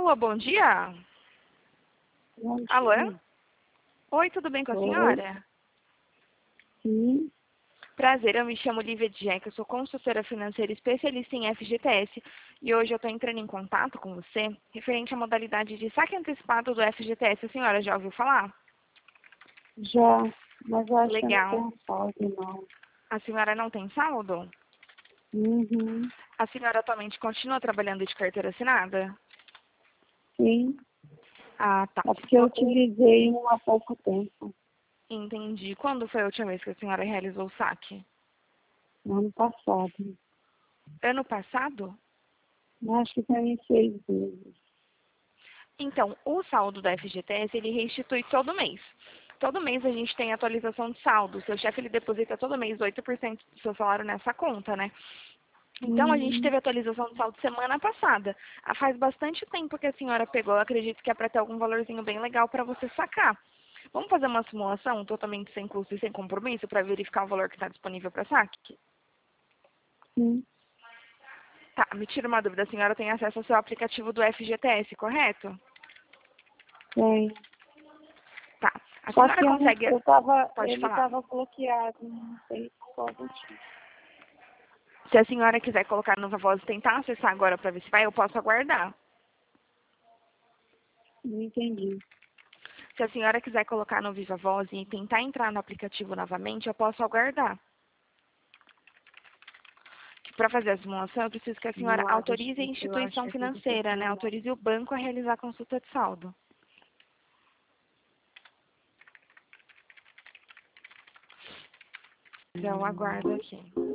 Alô, bom dia? Bom dia. Alô? Oi, tudo bem com a Oi. senhora? Sim, Prazer, eu me chamo Lívia Djeck, eu sou consultora financeira especialista em FGTS e hoje eu estou entrando em contato com você referente à modalidade de saque antecipado do FGTS. A senhora já ouviu falar? já, mas eu acho que eu não Legal. tenho saldo, não. A senhora não tem saldo? Uhum. A senhora atualmente continua trabalhando de carteira assinada? Sim, Ah, tá. é porque eu utilizei um há pouco tempo, Entendi. Quando foi a última vez que a senhora realizou o saque? no ano passado. Ano passado? Eu acho que tem 6 vezes. Então, o saldo da FGTS, ele restitui todo mês. Todo mês a gente tem atualização de saldo. O seu chefe, ele deposita todo mês 8% do seu salário nessa conta, né? Então, a gente Uhum. teve atualização de saldo semana passada. Faz bastante tempo que a senhora pegou. Eu acredito que é para ter algum valorzinho bem legal para você sacar. Vamos fazer uma simulação totalmente sem custo e sem compromisso para verificar o valor que está disponível para saque? Sim, Tá, me tira uma dúvida. A senhora tem acesso ao seu aplicativo do FGTS, correto? tem. Tá. A Só senhora que consegue... Pode ele falar. estava bloqueado, não sei qual motivo. Se a senhora quiser colocar no Viva Voz e tentar acessar agora para ver se vai, eu posso aguardar. Não entendi. Se a senhora quiser colocar no Viva Voz e tentar entrar no aplicativo novamente, eu posso aguardar. Para fazer a simulação, eu preciso que a senhora Não, autorize a eu acho instituição que aqui não financeira, né? funciona, não. Autorize o banco a realizar a consulta de saldo. Eu aguardo aqui.